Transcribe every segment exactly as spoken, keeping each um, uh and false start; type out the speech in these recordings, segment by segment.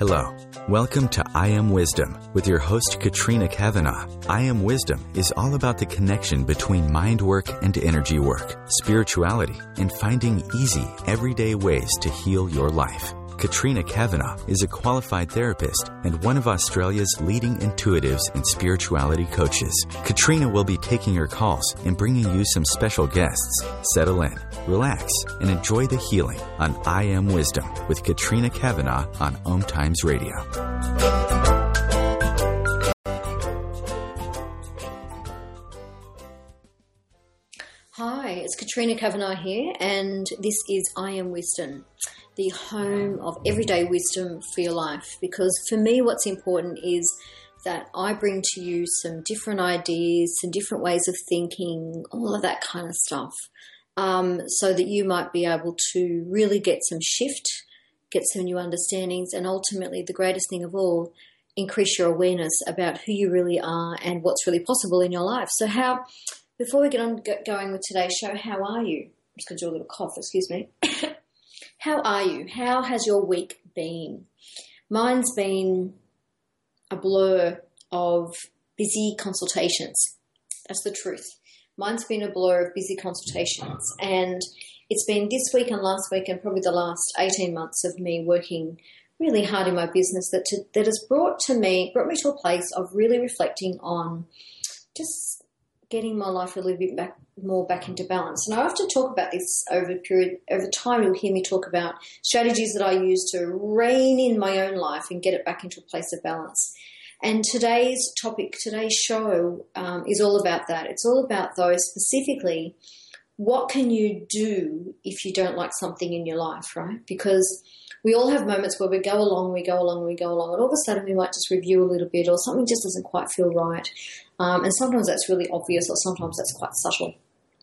Hello. Welcome to I Am Wisdom with your host, Katrina Kavanagh. I Am Wisdom is all about the connection between mind work and energy work, spirituality, and finding easy, everyday ways to heal your life. Katrina Kavanagh is a qualified therapist and one of Australia's leading intuitives and spirituality coaches. Katrina will be taking your calls and bringing you some special guests. Settle in, relax, and enjoy the healing on I Am Wisdom with Katrina Kavanagh on Om Times Radio. Hi, it's Katrina Kavanagh here, and this is I Am Wisdom, the home of everyday wisdom for your life. Because for me, what's important is that I bring to you some different ideas, some different ways of thinking, all of that kind of stuff, um, so that you might be able to really get some shift, get some new understandings, and ultimately, the greatest thing of all, increase your awareness about who you really are and what's really possible in your life. So how, before we get on get going with today's show, how are you? I'm just going to do a little cough, excuse me. How are you? How has your week been? Mine's been a blur of busy consultations. That's the truth. Mine's been a blur of busy consultations. And it's been this week and last week and probably the last eighteen months of me working really hard in my business that to, that has brought to me, brought me to a place of really reflecting on just getting my life a little bit back, more back into balance. And I often talk about this over a period, over time you'll hear me talk about strategies that I use to rein in my own life and get it back into a place of balance. And today's topic, today's show um, is all about that. It's all about, though, specifically, what can you do if you don't like something in your life, right? Because we all have moments where we go along, we go along, we go along, and all of a sudden we might just review a little bit or something just doesn't quite feel right. Um, and sometimes that's really obvious or sometimes that's quite subtle.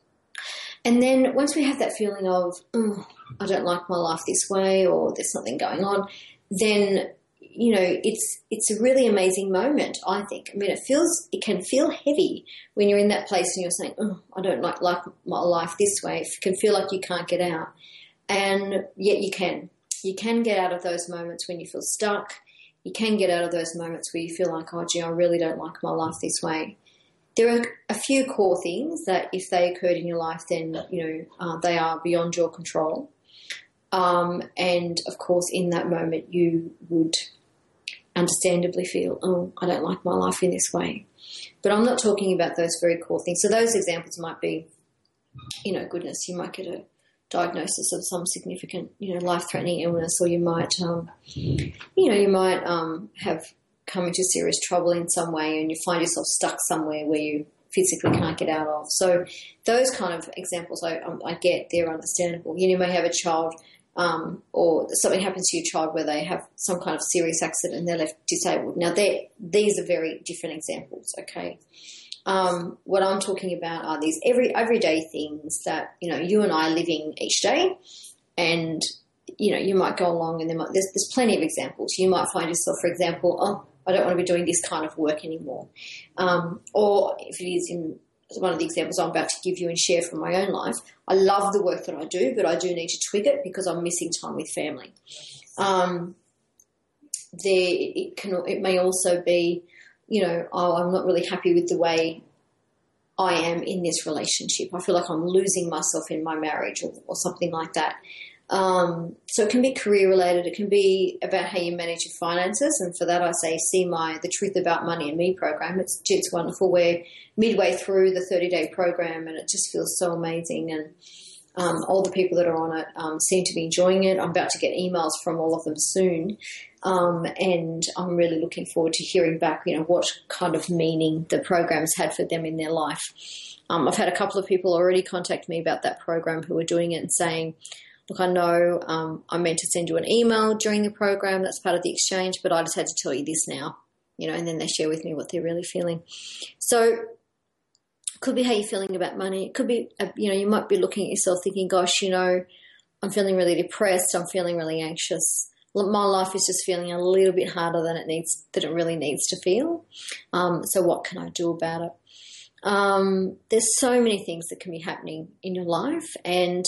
And then once we have that feeling of, oh, I don't like my life this way or there's something going on, then, you know, it's it's a really amazing moment, I think. I mean, it feels, it can feel heavy when you're in that place and you're saying, oh, I don't like, like my life this way. It can feel like you can't get out. And yet you can. You can get out of those moments when you feel stuck. You can get out of those moments where you feel like, oh, gee, I really don't like my life this way. There are a few core things that if they occurred in your life, then, you know, uh, they are beyond your control. Um, and, of course, in that moment you would understandably feel, oh, I don't like my life in this way. But I'm not talking about those very core things. So those examples might be, you know, goodness, you might get a diagnosis of some significant, you know, life-threatening illness, or you might, um, you know, you might um, have come into serious trouble in some way and you find yourself stuck somewhere where you physically can't get out of. So those kind of examples I, I get, they're understandable. You know, you may have a child um, or something happens to your child where they have some kind of serious accident and they're left disabled. Now, these are very different examples, okay? Um, what I'm talking about are these every everyday things that, you know, you and I are living each day, and, you know, you might go along and there might, there's, there's plenty of examples. You might find yourself, for example, oh, I don't want to be doing this kind of work anymore. Um, or if it is in one of the examples I'm about to give you and share from my own life, I love the work that I do, but I do need to tweak it because I'm missing time with family. Um, there, it can, it may also be, you know, oh, I'm not really happy with the way I am in this relationship. I feel like I'm losing myself in my marriage or, or something like that. Um, so it can be career related. It can be about how you manage your finances. And for that, I say, see my The Truth About Money and Me program. It's, it's wonderful. We're midway through the thirty-day program and it just feels so amazing. And um, all the people that are on it um, seem to be enjoying it. I'm about to get emails from all of them soon. Um, and I'm really looking forward to hearing back, you know, what kind of meaning the program's had for them in their life. Um, I've had a couple of people already contact me about that program who are doing it and saying, look, I know um, I meant to send you an email during the program. That's part of the exchange, but I just had to tell you this now, you know, and then they share with me what they're really feeling. So it could be how you're feeling about money. It could be, you know, you might be looking at yourself thinking, gosh, you know, I'm feeling really depressed. I'm feeling really anxious. My life is just feeling a little bit harder than it needs, that it really needs to feel. Um, so what can I do about it? Um, there's so many things that can be happening in your life, and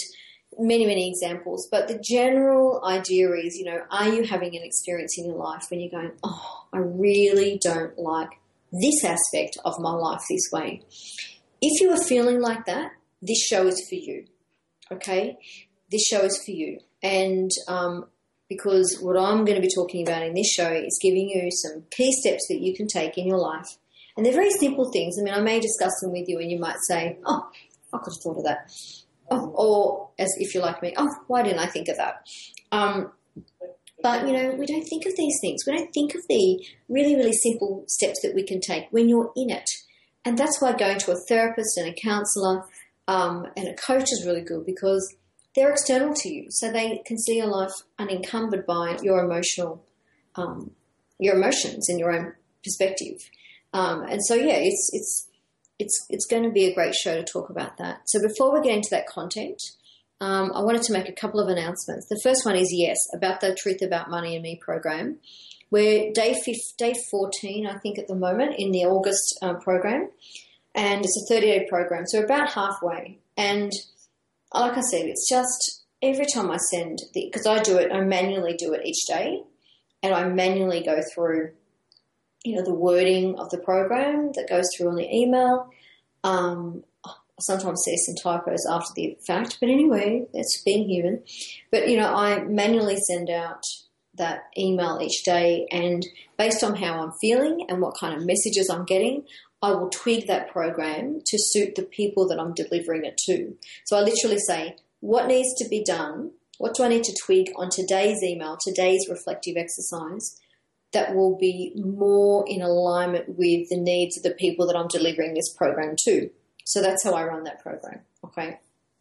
many, many examples. But the general idea is, you know, are you having an experience in your life when you're going, oh, I really don't like this aspect of my life this way? If you are feeling like that, this show is for you, okay? This show is for you. And um, because what I'm going to be talking about in this show is giving you some key steps that you can take in your life. And they're very simple things. I mean, I may discuss them with you and you might say, oh, I could have thought of that. Oh, or, as if you're like me, oh, why didn't I think of that? Um, but, you know, we don't think of these things. We don't think of the really, really simple steps that we can take when you're in it. And that's why going to a therapist and a counsellor um, and a coach is really good, because they're external to you. So they can see your life unencumbered by your emotional, um, your emotions and your own perspective. Um, and so, yeah, it's it's it's it's going to be a great show to talk about that. So before we get into that content, um, I wanted to make a couple of announcements. The first one is, yes, about the Truth About Money and Me program. We're day fifth, day fourteen, I think, at the moment in the August uh, program, and it's a thirty-day program, so we're about halfway. And like I said, it's just every time I send the, because I do it, I manually do it each day, and I manually go through, you know, the wording of the program that goes through on the email. Um, I sometimes see some typos after the fact, but anyway, that's being human. But, you know, I manually send out that email each day, and based on how I'm feeling and what kind of messages I'm getting, I will tweak that program to suit the people that I'm delivering it to. So I literally say, what needs to be done? What do I need to tweak on today's email, today's reflective exercise, that will be more in alignment with the needs of the people that I'm delivering this program to? So that's how I run that program, okay?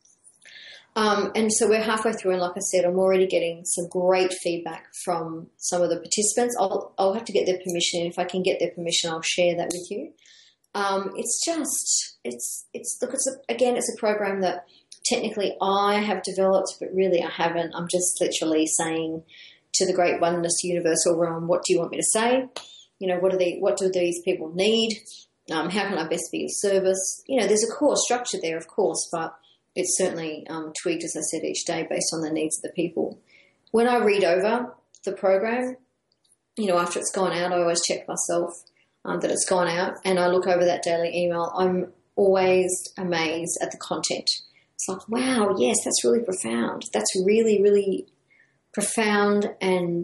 Um, and so we're halfway through, and like I said, I'm already getting some great feedback from some of the participants. I'll, I'll have to get their permission. If I can get their permission, I'll share that with you. Um, it's just, it's, it's, look, it's a, again, it's a program that technically I have developed, but really I haven't. I'm just literally saying to the great oneness universal realm, what do you want me to say? You know, what do they, what do these people need? Um, how can I best be of service? You know, there's a core structure there, of course, but it's certainly um, tweaked, as I said, each day based on the needs of the people. When I read over the program, you know, after it's gone out, I always check myself um, that it's gone out, and I look over that daily email. I'm always amazed at the content. It's like, wow, yes, that's really profound. That's really, really profound and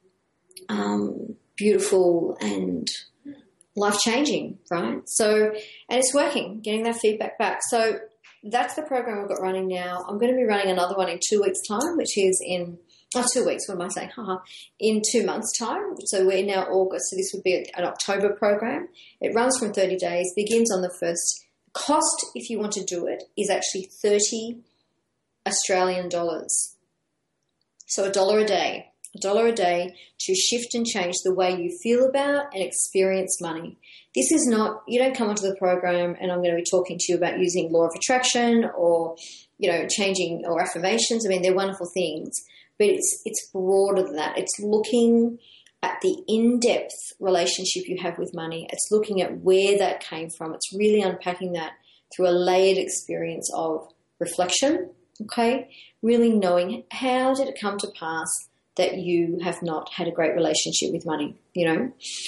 um, beautiful and life-changing, right? So, and it's working, getting that feedback back. So that's the program I've got running now. I'm going to be running another one in two weeks' time, which is in, oh, two weeks, what am I saying? Haha, in two months' time. So we're now August, so this would be an October program. It runs from thirty days, begins on the first. Cost, if you want to do it, is actually thirty Australian dollars. So a dollar a day, a dollar a day to shift and change the way you feel about and experience money. This is not, you don't come onto the program and I'm going to be talking to you about using law of attraction or, you know, changing or affirmations. I mean, they're wonderful things, but it's it's broader than that. It's looking at the in-depth relationship you have with money. It's looking at where that came from. It's really unpacking that through a layered experience of reflection, okay? Really knowing how did it come to pass that you have not had a great relationship with money, you know?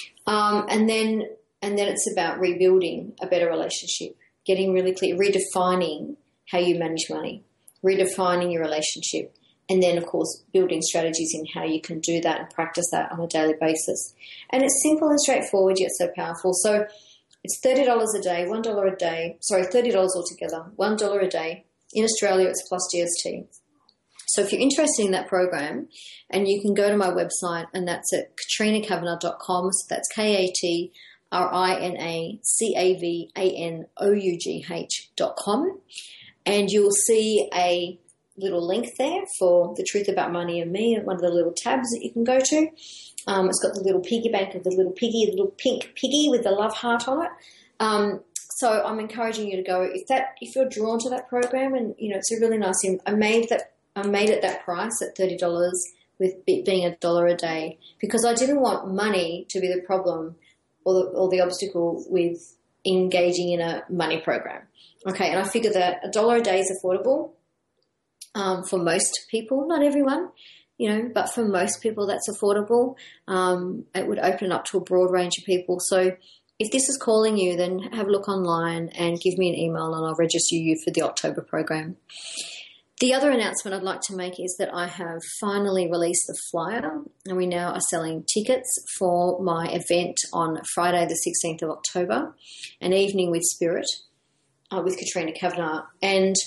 Um, and then and then it's about rebuilding a better relationship, getting really clear, redefining how you manage money, redefining your relationship, and then, of course, building strategies in how you can do that and practice that on a daily basis. And it's simple and straightforward, yet so powerful. So it's thirty dollars a day, one dollar a day, sorry, thirty dollars altogether, one dollar a day. In Australia, it's plus G S T. So if you're interested in that program, and you can go to my website, and that's at katrina kavanagh dot com. So that's K A T R I N A C A V A N O U G H dot com. And you'll see a little link there for the Truth About Money and Me, one of the little tabs that you can go to. Um, it's got the little piggy bank of the little piggy, the little pink piggy with the love heart on it. Um, so I'm encouraging you to go if that if you're drawn to that program, and you know it's a really nice. I made that I made it that price at thirty dollars with it being a dollar a day because I didn't want money to be the problem or the, or the obstacle with engaging in a money program. Okay, and I figured that a dollar a day is affordable. um, for most people, not everyone, you know, but for most people that's affordable. Um, it would open up to a broad range of people. So if this is calling you, then have a look online and give me an email and I'll register you for the October program. The other announcement I'd like to make is that I have finally released the flyer and we now are selling tickets for my event on Friday the sixteenth of October, an evening with Spirit uh, with Katrina Kavanagh. And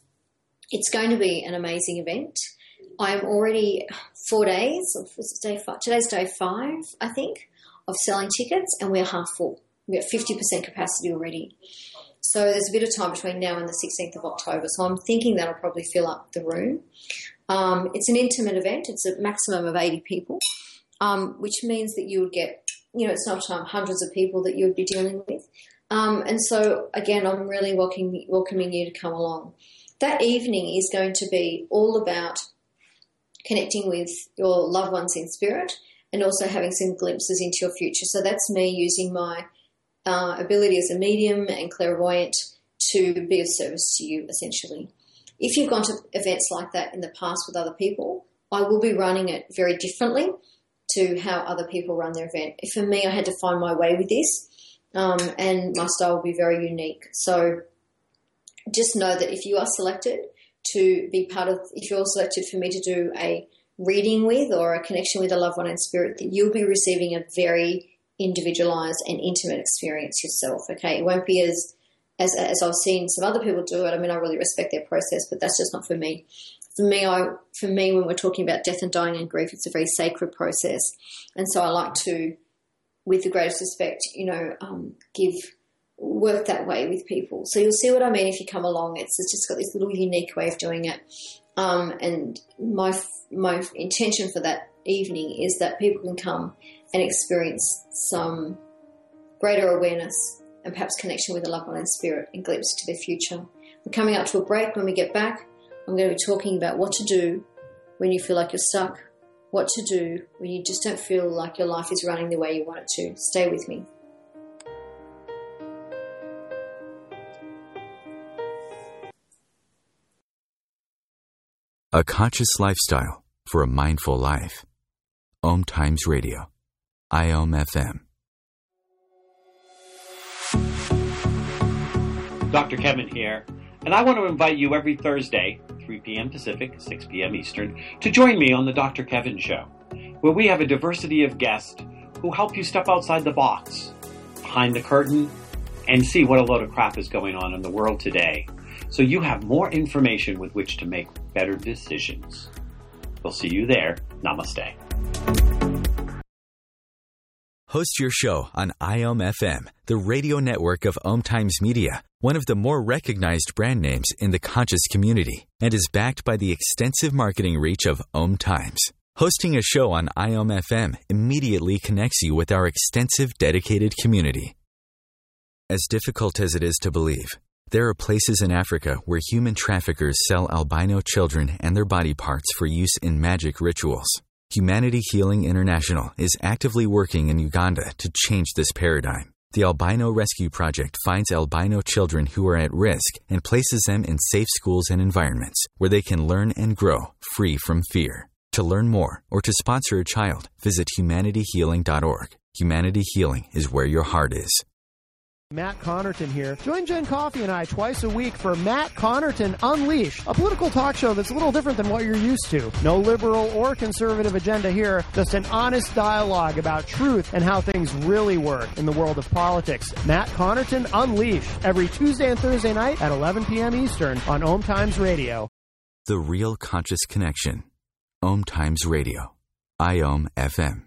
it's going to be an amazing event. I am already four days, day five, today's day five, I think, of selling tickets and we're half full. We're at fifty percent capacity already. So there's a bit of time between now and the sixteenth of October. So I'm thinking that'll probably fill up the room. Um, it's an intimate event. It's a maximum of eighty people, um, which means that you would get, you know, it's not um, hundreds of people that you would be dealing with. Um, and so, again, I'm really welcoming, welcoming you to come along. That evening is going to be all about connecting with your loved ones in spirit and also having some glimpses into your future. So that's me using my Uh, ability as a medium and clairvoyant to be of service to you, essentially. If you've gone to events like that in the past with other people, I will be running it very differently to how other people run their event. For me, I had to find my way with this, um, and my style will be very unique. So just know that if you are selected to be part of, if you're selected for me to do a reading with or a connection with a loved one in spirit, that you'll be receiving a very individualized and intimate experience yourself. Okay, it won't be as as as I've seen some other people do it. I mean, I really respect their process, but that's just not for me. For me, I for me, when we're talking about death and dying and grief, it's a very sacred process, and so I like to, with the greatest respect, you know, um, give work that way with people. So you'll see what I mean if you come along. It's, it's just got this little unique way of doing it, um, and my my intention for that evening is that people can come and experience some greater awareness and perhaps connection with a loved one in spirit and glimpse to their future. We're coming up to a break. When we get back, I'm going to be talking about what to do when you feel like you're stuck, what to do when you just don't feel like your life is running the way you want it to. Stay with me. A conscious lifestyle for a mindful life. Om Times Radio. I O M F M. Doctor Kevin here, and I want to invite you every Thursday, three p.m. Pacific, six p.m. Eastern, to join me on the Doctor Kevin Show, where we have a diversity of guests who help you step outside the box, behind the curtain, and see what a load of crap is going on in the world today, so you have more information with which to make better decisions. We'll see you there. Namaste. Host your show on I O M F M, the radio network of Om Times Media, one of the more recognized brand names in the conscious community, and is backed by the extensive marketing reach of Om Times. Hosting a show on I O M F M immediately connects you with our extensive dedicated community. As difficult as it is to believe, there are places in Africa where human traffickers sell albino children and their body parts for use in magic rituals. Humanity Healing International is actively working in Uganda to change this paradigm. The Albino Rescue Project finds albino children who are at risk and places them in safe schools and environments where they can learn and grow free from fear. To learn more or to sponsor a child, visit humanity healing dot org. Humanity Healing is where your heart is. Matt Connerton here. Join Jen Coffey and I twice a week for Matt Connerton Unleashed, a political talk show that's a little different than what you're used to. No liberal or conservative agenda here, just an honest dialogue about truth and how things really work in the world of politics. Matt Connerton Unleashed, every Tuesday and Thursday night at eleven p.m. Eastern on Om Times Radio. The Real Conscious Connection. Om Times Radio. I O M F M.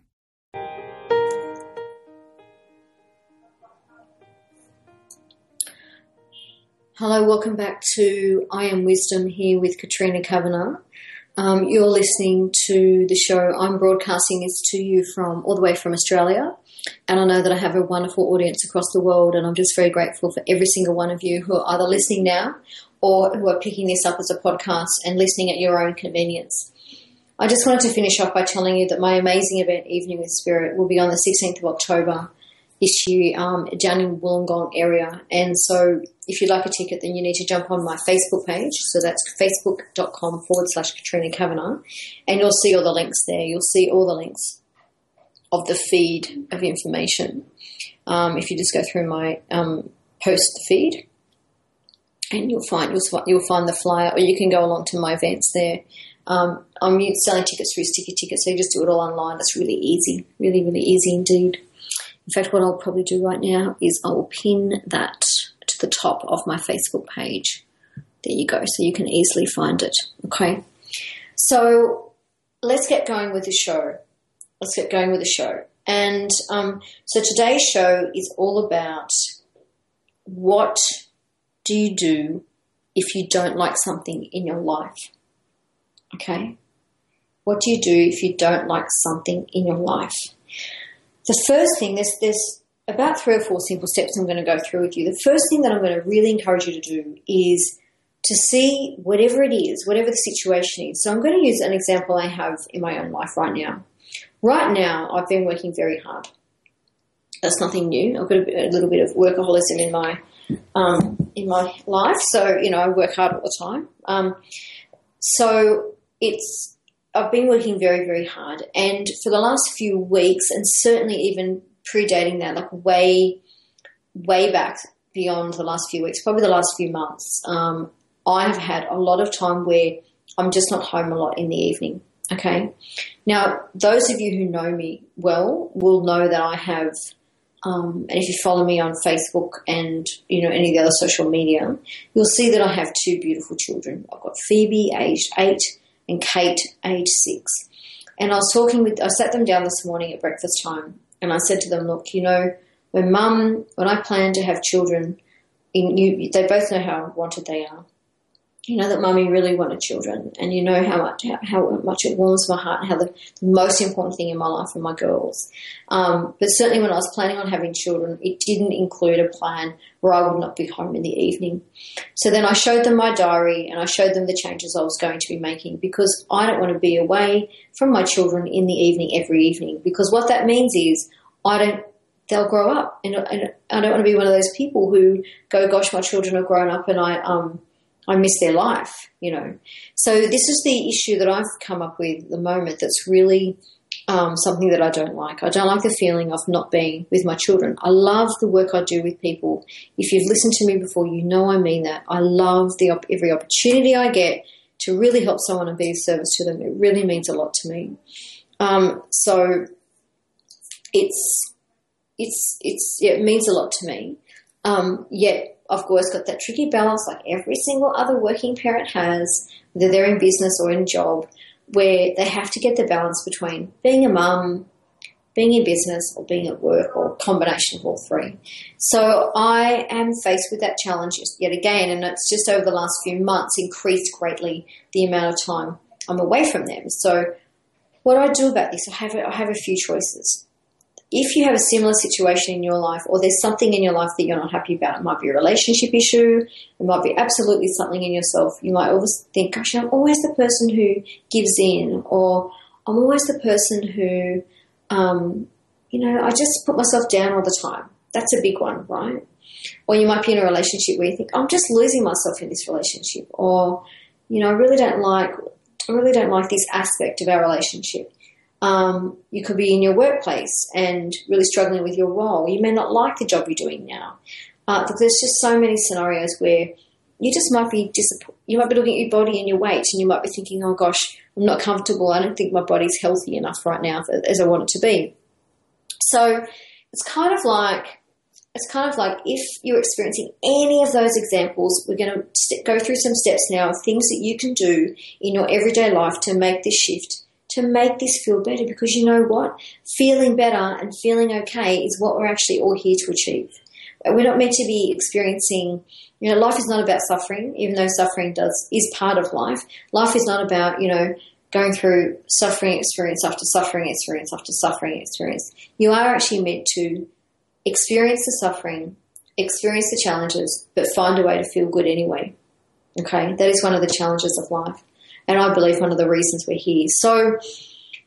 Hello, welcome back to I Am Wisdom here with Katrina Kavanagh. Um, you're listening to the show. I'm broadcasting this to you from all the way from Australia, and I know that I have a wonderful audience across the world, and I'm just very grateful for every single one of you who are either listening now or who are picking this up as a podcast and listening at your own convenience. I just wanted to finish off by telling you that my amazing event, Evening with Spirit, will be on the sixteenth of October this year um, down in Wollongong area. And so if you'd like a ticket, then you need to jump on my Facebook page. So that's facebook.com forward slash Katrina Kavanagh. And you'll see all the links there. You'll see all the links of the feed of information. Um, if you just go through my um, post feed, and you'll find you'll, you'll find the flyer, or you can go along to my events there. Um, I'm selling tickets through Sticky Tickets, so you just do it all online. It's really easy, really, really easy indeed. In fact, what I'll probably do right now is I will pin that to the top of my Facebook page. There you go, so you can easily find it. Okay, so let's get going with the show. Let's get going with the show. And um, so today's show is all about what do you do if you don't like something in your life? Okay? What do you do if you don't like something in your life? The first thing, there's, there's about three or four simple steps I'm going to go through with you. The first thing that I'm going to really encourage you to do is to see whatever it is, whatever the situation is. So I'm going to use an example I have in my own life right now. Right now, I've been working very hard. That's nothing new. I've got a, a little bit of workaholism in my um, in my life, so you know I work hard all the time. Um, so it's I've been working very, very hard, and for the last few weeks, and certainly even predating that, like way, way back beyond the last few weeks, probably the last few months, um, I have had a lot of time where I'm just not home a lot in the evening. Okay. Now, those of you who know me well will know that I have, um, and if you follow me on Facebook and, you know, any of the other social media, you'll see that I have two beautiful children. I've got Phoebe, aged eight, and Kate, aged six. And I was talking with, I sat them down this morning at breakfast time, and I said to them, look, you know, when mum, when I plan to have children, in, you, they both know how wanted they are. You know that mummy really wanted children, and you know how much how, how much it warms my heart, and how the, the most important thing in my life are my girls. Um, but certainly when I was planning on having children, it didn't include a plan where I would not be home in the evening. So then I showed them my diary, and I showed them the changes I was going to be making, because I don't want to be away from my children in the evening every evening, because what that means is I don't they'll grow up, and, and I don't want to be one of those people who go, gosh, my children have grown up and I um. I miss their life, you know. So this is the issue that I've come up with at the moment that's really um, something that I don't like. I don't like the feeling of not being with my children. I love the work I do with people. If you've listened to me before, you know I mean that. I love the op- every opportunity I get to really help someone and be of service to them. It really means a lot to me. Um, so it's, it's, it's, yeah, it means a lot to me. Um, yet, I've always got that tricky balance, like every single other working parent has, whether they're in business or in job, where they have to get the balance between being a mum, being in business, or being at work, or a combination of all three. So I am faced with that challenge yet again, and it's just over the last few months increased greatly the amount of time I'm away from them. So what do I do about this? I have a, I have a few choices. If you have a similar situation in your life, or there's something in your life that you're not happy about, it might be a relationship issue, it might be absolutely something in yourself. You might always think, gosh, I'm always the person who gives in, or I'm always the person who, um, you know, I just put myself down all the time. That's a big one, right? Or you might be in a relationship where you think, I'm just losing myself in this relationship, or, you know, I really don't like, I really don't like this aspect of our relationship. Um, you could be in your workplace and really struggling with your role. You may not like the job you're doing now. Uh, but there's just so many scenarios where you just might be disappointed. You might be looking at your body and your weight, and you might be thinking, oh gosh, I'm not comfortable. I don't think my body's healthy enough right now as I want it to be. So it's kind of like, it's kind of like if you're experiencing any of those examples, we're going to st- go through some steps now of things that you can do in your everyday life to make this shift, to make this feel better, because you know what? Feeling better and feeling okay is what we're actually all here to achieve. We're not meant to be experiencing, you know, life is not about suffering, even though suffering does is part of life. Life is not about, you know, going through suffering experience after suffering experience after suffering experience. You are actually meant to experience the suffering, experience the challenges, but find a way to feel good anyway. Okay? That is one of the challenges of life. And I believe one of the reasons we're here. So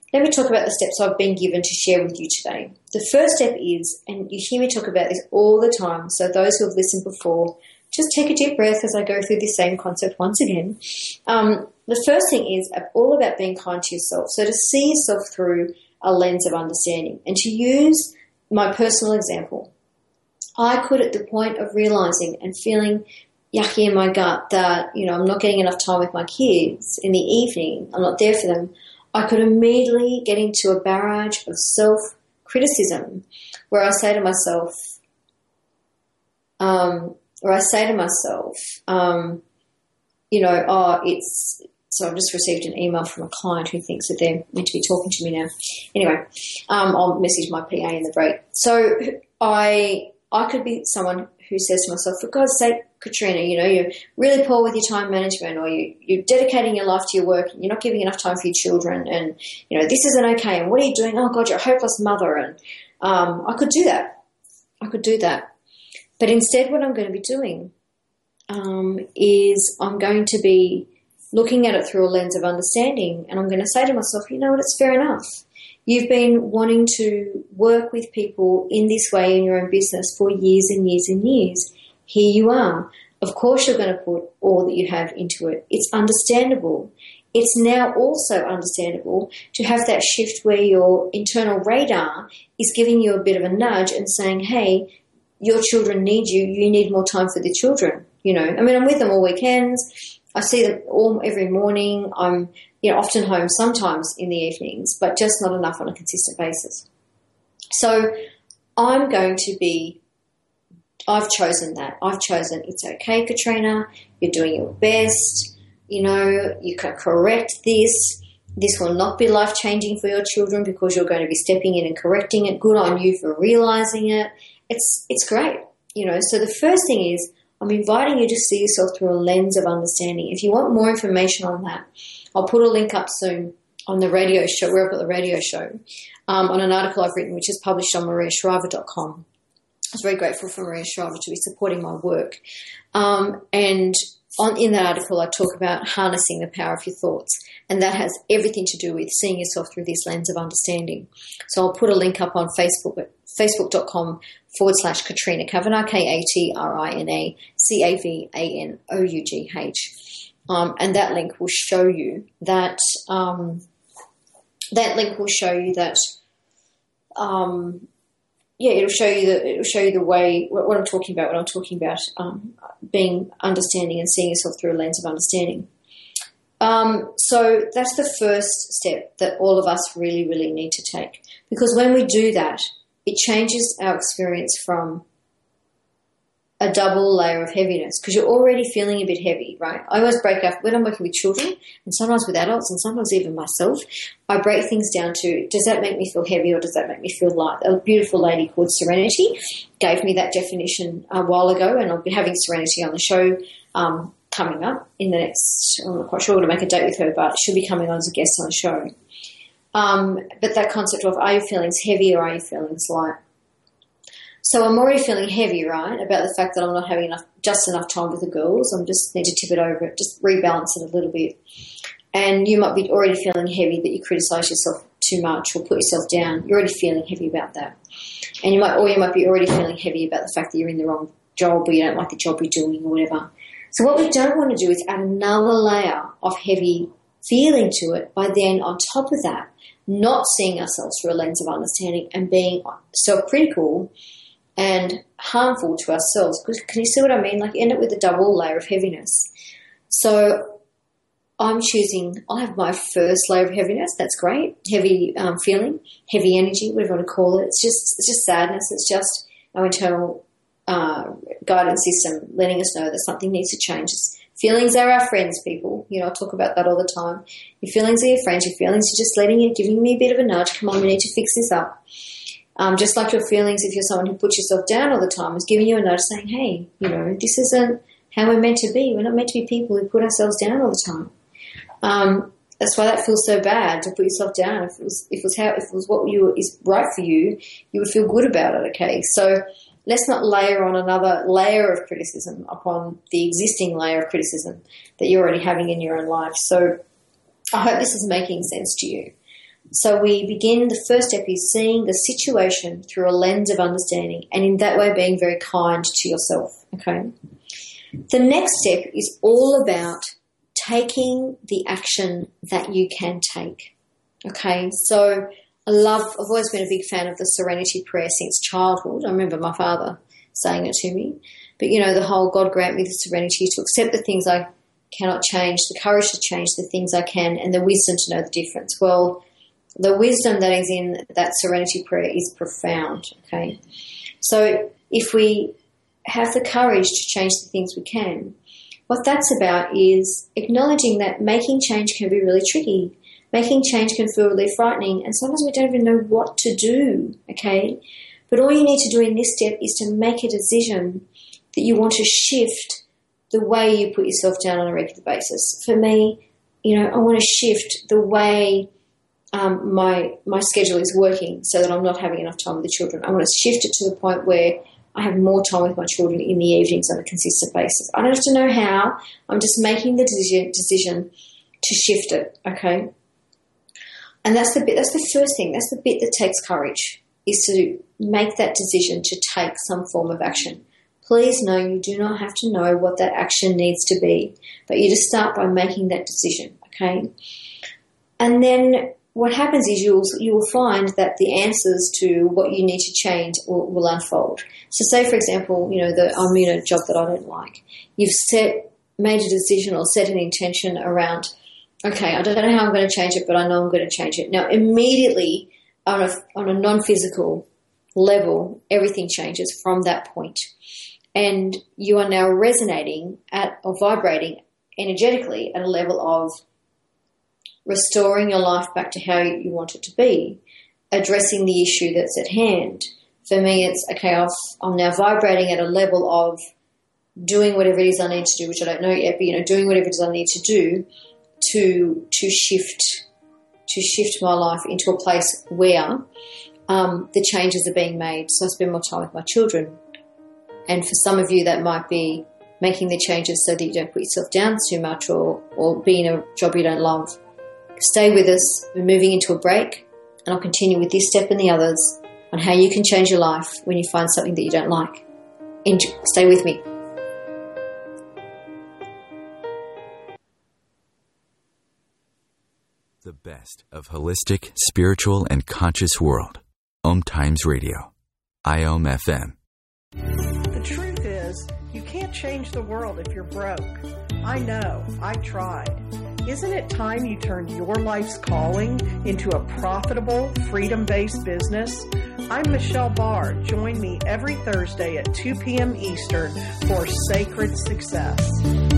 let me talk about the steps I've been given to share with you today. The first step is, and you hear me talk about this all the time, so those who have listened before, just take a deep breath as I go through the same concept once again. Um, the first thing is all about being kind to yourself. So to see yourself through a lens of understanding. And to use my personal example, I could, at the point of realizing and feeling yucky in my gut that, you know, I'm not getting enough time with my kids in the evening, I'm not there for them, I could immediately get into a barrage of self-criticism where I say to myself, um, where I say to myself, um, you know, oh, it's, so I've just received an email from a client who thinks that they're meant to be talking to me now. Anyway, um, I'll message my P A in the break. So I I could be someone who says to myself, for God's sake, Katrina, you know, you're really poor with your time management, or you, you're dedicating your life to your work and you're not giving enough time for your children, and, you know, this isn't okay, and what are you doing? Oh, God, you're a hopeless mother. And um, I could do that. I could do that. But instead what I'm going to be doing um, is I'm going to be looking at it through a lens of understanding, and I'm going to say to myself, you know what, it's fair enough. You've been wanting to work with people in this way in your own business for years and years and years. Here you are. Of course you're going to put all that you have into it. It's understandable. It's now also understandable to have that shift where your internal radar is giving you a bit of a nudge and saying, hey, your children need you. You need more time for the children. You know, I mean, I'm with them all weekends. I see them all every morning. I'm, you know, often home sometimes in the evenings, but just not enough on a consistent basis. So I'm going to be, I've chosen that. I've chosen it's okay, Katrina, you're doing your best. You know, you can correct this. This will not be life-changing for your children because you're going to be stepping in and correcting it. Good on you for realizing it. It's, it's great. You know, so the first thing is, I'm inviting you to see yourself through a lens of understanding. If you want more information on that, I'll put a link up soon on the radio show, where I've got the radio show, um, on an article I've written, which is published on maria shriver dot com. I was very grateful for Maria Shriver to be supporting my work. Um, and on, in that article, I talk about harnessing the power of your thoughts. And that has everything to do with seeing yourself through this lens of understanding. So I'll put a link up on Facebook, facebook.com forward slash Katrina Kavanagh, K A T R I N A C A V A N O U G H. Um, and that link will show you that, um, that link will show you that, um, yeah, it'll show you the, it'll show you the way, what, what I'm talking about, when I'm talking about, um, being understanding and seeing yourself through a lens of understanding. Um, so that's the first step that all of us really, really need to take. Because when we do that, it changes our experience from a double layer of heaviness, because you're already feeling a bit heavy, right? I always break up, when I'm working with children and sometimes with adults and sometimes even myself, I break things down to, does that make me feel heavy or does that make me feel light? A beautiful lady called Serenity gave me that definition a while ago, and I'll be having Serenity on the show um, coming up in the next, I'm not quite sure I'm going to make a date with her, but she'll be coming on as a guest on the show. Um, but that concept of, are your feelings heavy or are your feelings light? So I'm already feeling heavy, right, about the fact that I'm not having enough, just enough time with the girls. I just need to tip it over, just rebalance it a little bit. And you might be already feeling heavy that you criticise yourself too much or put yourself down. You're already feeling heavy about that. And you might, or you might be already feeling heavy about the fact that you're in the wrong job or you don't like the job you're doing or whatever. So what we don't want to do is add another layer of heavy feeling to it by then on top of that, not seeing ourselves through a lens of understanding and being self-critical and harmful to ourselves. Can you see what I mean? Like, you end up with a double layer of heaviness. So I'm choosing, I'll have my first layer of heaviness. That's great. Heavy um, feeling, heavy energy, whatever you want to call it. It's just, it's just sadness. It's just our internal uh, guidance system letting us know that something needs to change. It's, feelings are our friends, people. You know, I talk about that all the time. Your feelings are your friends. Your feelings are just letting you, giving me a bit of a nudge. Come on, we need to fix this up. Um, just like your feelings, if you're someone who puts yourself down all the time, is giving you a nudge saying, hey, you know, this isn't how we're meant to be. We're not meant to be people who put ourselves down all the time. Um, that's why that feels so bad, to put yourself down. If it was, if it was how, if it was what you is right for you, you would feel good about it. Okay, so let's not layer on another layer of criticism upon the existing layer of criticism that you're already having in your own life. So I hope this is making sense to you. So we begin, the first step is seeing the situation through a lens of understanding, and in that way being very kind to yourself, okay? The next step is all about taking the action that you can take, okay? So I love, I've always been a big fan of the Serenity Prayer since childhood. I remember my father saying it to me. But, you know, the whole God grant me the serenity to accept the things I cannot change, the courage to change the things I can, and the wisdom to know the difference. Well, the wisdom that is in that Serenity Prayer is profound, okay? So if we have the courage to change the things we can, what that's about is acknowledging that making change can be really tricky. Making change can feel really frightening, and sometimes we don't even know what to do, okay? But all you need to do in this step is to make a decision that you want to shift the way you put yourself down on a regular basis. For me, you know, I want to shift the way um, my my schedule is working so that I'm not having enough time with the children. I want to shift it to the point where I have more time with my children in the evenings on a consistent basis. I don't have to know how. I'm just making the decision, decision to shift it, okay? And that's the bit. That's the first thing. That's the bit that takes courage, is to make that decision to take some form of action. Please know you do not have to know what that action needs to be, but you just start by making that decision, okay? And then what happens is you'll you will find that the answers to what you need to change will, will unfold. So say, for example, you know, the, I'm in a job that I don't like. You've set, made a decision or set an intention around, okay, I don't know how I'm going to change it, but I know I'm going to change it. Now, immediately on a, on a non-physical level, everything changes from that point. And you are now resonating at or vibrating energetically at a level of restoring your life back to how you want it to be, addressing the issue that's at hand. For me, it's, okay, I've, I'm now vibrating at a level of doing whatever it is I need to do, which I don't know yet, but, you know, doing whatever it is I need to do to to shift to shift my life into a place where um, the changes are being made. So I spend more time with my children. And for some of you, that might be making the changes so that you don't put yourself down too much, or, or be in a job you don't love. Stay with us. We're moving into a break, and I'll continue with this step and the others on how you can change your life when you find something that you don't like. Enjoy. Stay with me. The best of holistic, spiritual, and conscious world. Om Times Radio. I O M F M. The truth is, you can't change the world if you're broke. I know. I've tried. Isn't it time you turned your life's calling into a profitable, freedom-based business? I'm Michelle Barr. Join me every Thursday at two p.m. Eastern for Sacred Success.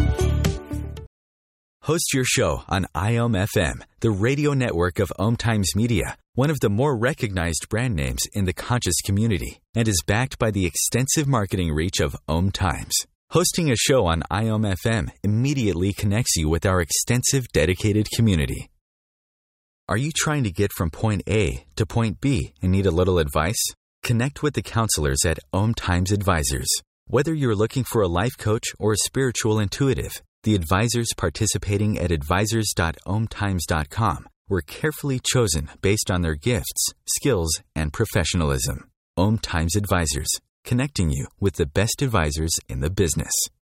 Host your show on I O M F M, the radio network of Om Times Media, one of the more recognized brand names in the conscious community, and is backed by the extensive marketing reach of Om Times. Hosting a show on I O M F M immediately connects you with our extensive dedicated community. Are you trying to get from point A to point B and need a little advice? Connect with the counselors at Om Times Advisors. Whether you're looking for a life coach or a spiritual intuitive, the advisors participating at advisors dot om times dot com were carefully chosen based on their gifts, skills, and professionalism. Om Times Advisors, connecting you with the best advisors in the business.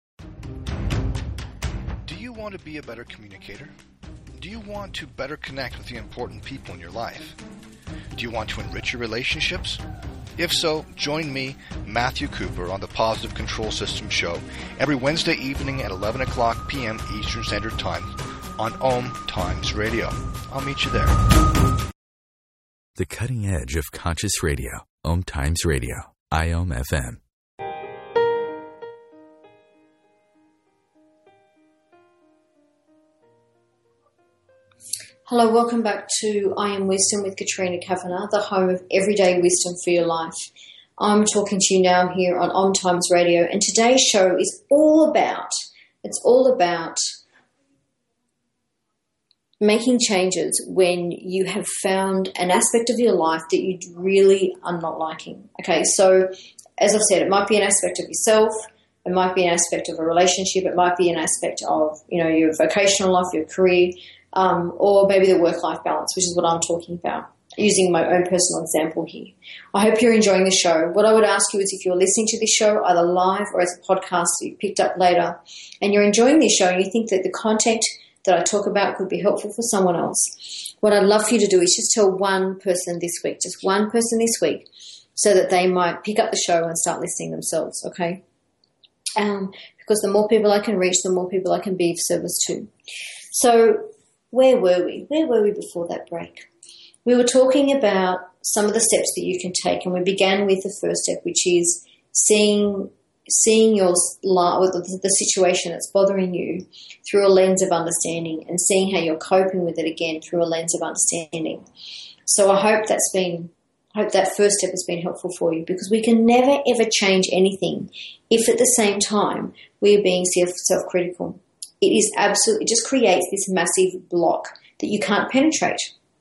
Do you want to be a better communicator? Do you want to better connect with the important people in your life? Do you want to enrich your relationships? If so, join me, Matthew Cooper, on the Positive Control System Show every Wednesday evening at eleven o'clock p.m. Eastern Standard Time on Om Times Radio. I'll meet you there. The cutting edge of conscious radio. Om Times Radio. I O M F M. Hello, welcome back to I Am Wisdom with Katrina Kavanagh, the home of everyday wisdom for your life. I'm talking to you now here on Om Times Radio, and today's show is all about, it's all about making changes when you have found an aspect of your life that you really are not liking. Okay, so as I've said, it might be an aspect of yourself, a It might be an aspect of a relationship. It might be an aspect of, you know, your vocational life, your career, um, or maybe the work-life balance, which is what I'm talking about, using my own personal example here. I hope you're enjoying the show. What I would ask you is if you're listening to this show either live or as a podcast that you picked up later, and you're enjoying this show and you think that the content that I talk about could be helpful for someone else, what I'd love for you to do is just tell one person this week, just one person this week, so that they might pick up the show and start listening themselves, okay? Um, because the more people I can reach, the more people I can be of service to. So where were we? Where were we before that break? We were talking about some of the steps that you can take, and we began with the first step, which is seeing seeing your the situation that's bothering you through a lens of understanding, and seeing how you're coping with it again through a lens of understanding. So I hope that's been, I hope that first step has been helpful for you, because we can never ever change anything if at the same time we are being self self-critical. It is absolutely, it just creates this massive block that you can't penetrate,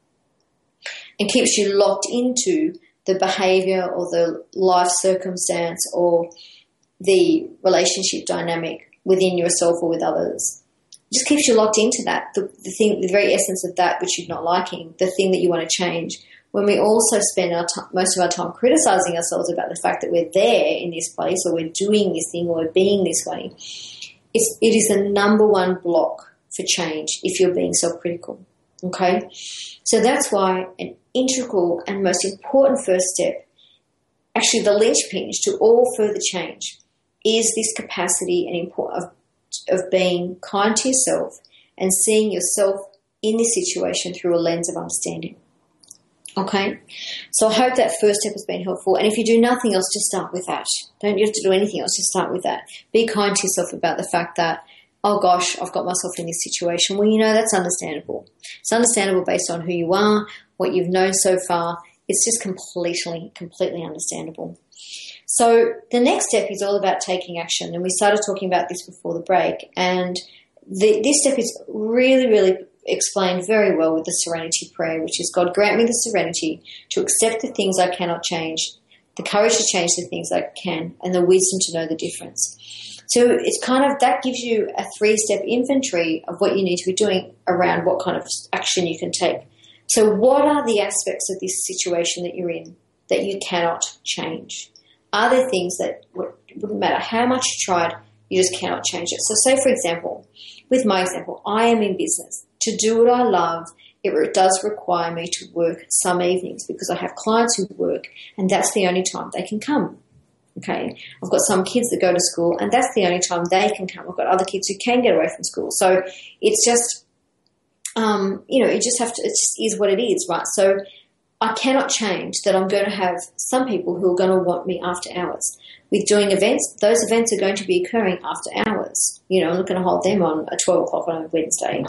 and keeps you locked into the behaviour or the life circumstance or the relationship dynamic within yourself or with others. It just keeps you locked into that, the, the thing, the very essence of that which you're not liking, the thing that you want to change. When we also spend our t- most of our time criticising ourselves about the fact that we're there in this place, or we're doing this thing, or we're being this way, it's, it is the number one block for change if you're being self-critical. Okay? So that's why an integral and most important first step, actually the linchpin to all further change, is this capacity and import of, of being kind to yourself and seeing yourself in this situation through a lens of understanding. Okay? So I hope that first step has been helpful. And if you do nothing else, just start with that. Don't you have to do anything else, just start with that. Be kind to yourself about the fact that, oh gosh, I've got myself in this situation. Well, you know, that's understandable. It's understandable based on who you are, what you've known so far. It's just completely, completely understandable. So the next step is all about taking action, and we started talking about this before the break, and the, this step is really, really explained very well with the serenity prayer, which is, God, grant me the serenity to accept the things I cannot change, the courage to change the things I can, and the wisdom to know the difference. So it's kind of, that gives you a three-step inventory of what you need to be doing around what kind of action you can take. So what are the aspects of this situation that you're in that you cannot change? Are there things that wouldn't matter how much you tried, you just cannot change it? So say, for example, with my example, I am in business. To do what I love, it does require me to work some evenings because I have clients who work, and that's the only time they can come. Okay, I've got some kids that go to school, and that's the only time they can come. I've got other kids who can get away from school. So it's just, um, you know, you just have to, it just is what it is, right? So I cannot change that I'm going to have some people who are going to want me after hours. With doing events, those events are going to be occurring after hours. You know, I'm not going to hold them on at twelve o'clock on a Wednesday.